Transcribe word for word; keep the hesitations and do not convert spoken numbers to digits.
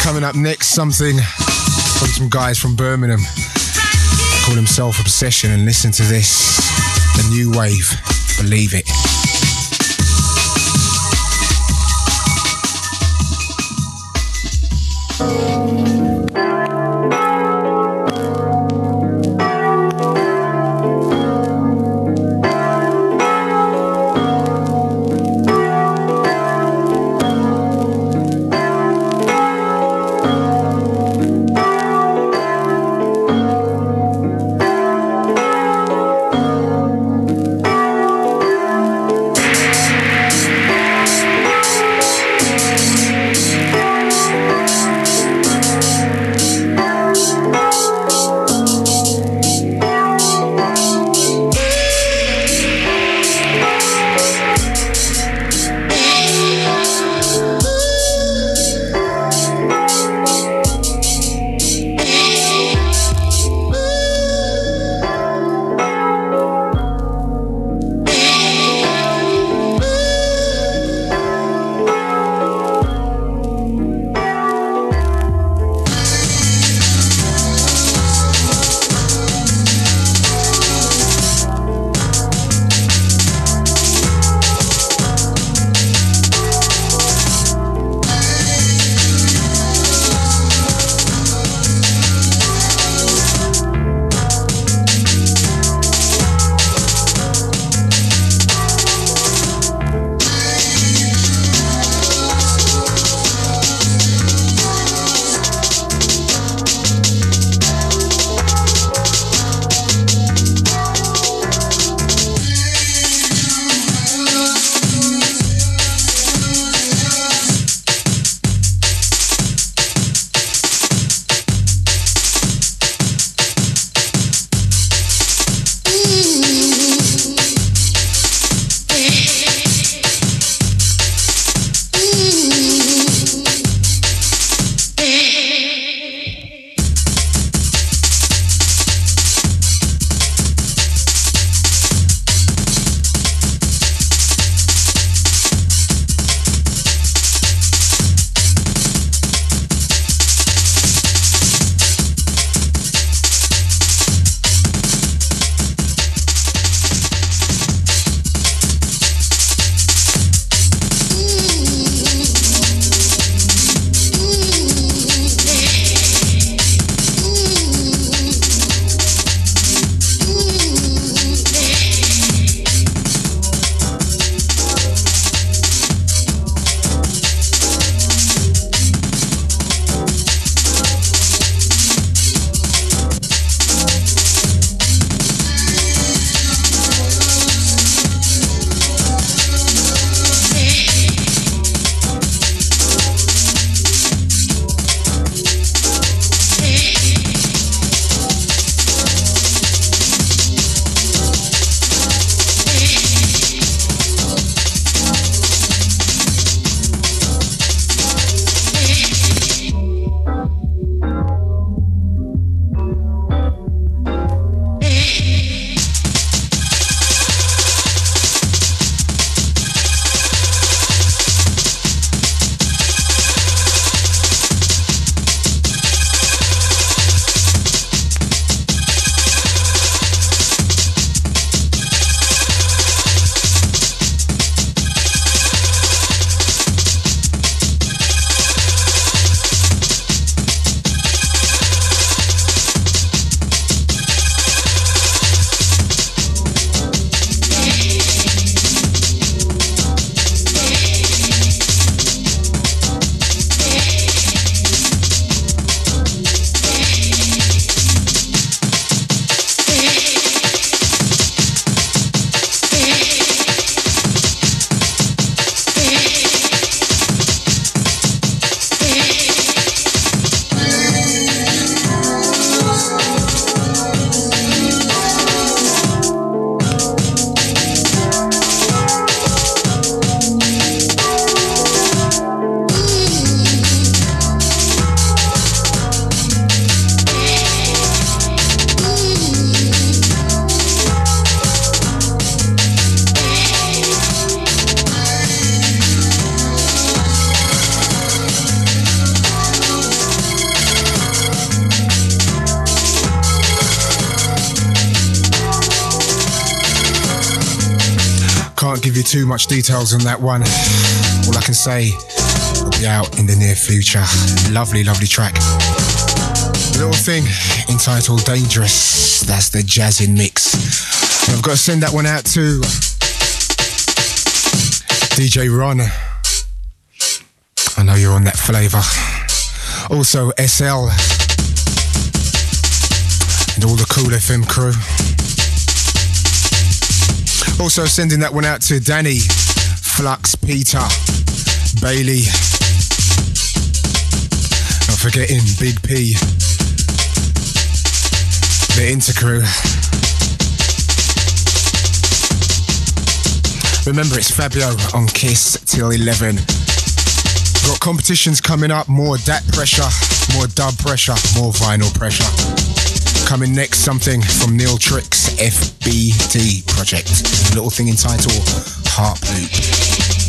Coming up next, something from some guys from Birmingham called himself Obsession, and listen to this, the new wave, Believe It. you too much details on that one. All I can say, it'll be out in the near future. Lovely, lovely track. Little thing entitled Dangerous. That's the jazzin' mix. And I've got to send that one out to D J Ron. I know you're on that flavour. Also S L and all the Cool F M crew. Also sending that one out to Danny, Flux, Peter, Bailey. Not forgetting Big P, the Intercrew. Remember, it's Fabio on Kiss till eleven. Got competitions coming up, more D A T pressure, more dub pressure, more vinyl pressure. Coming next, something from Neil Trick's F B T project. A little thing entitled Harp Loop.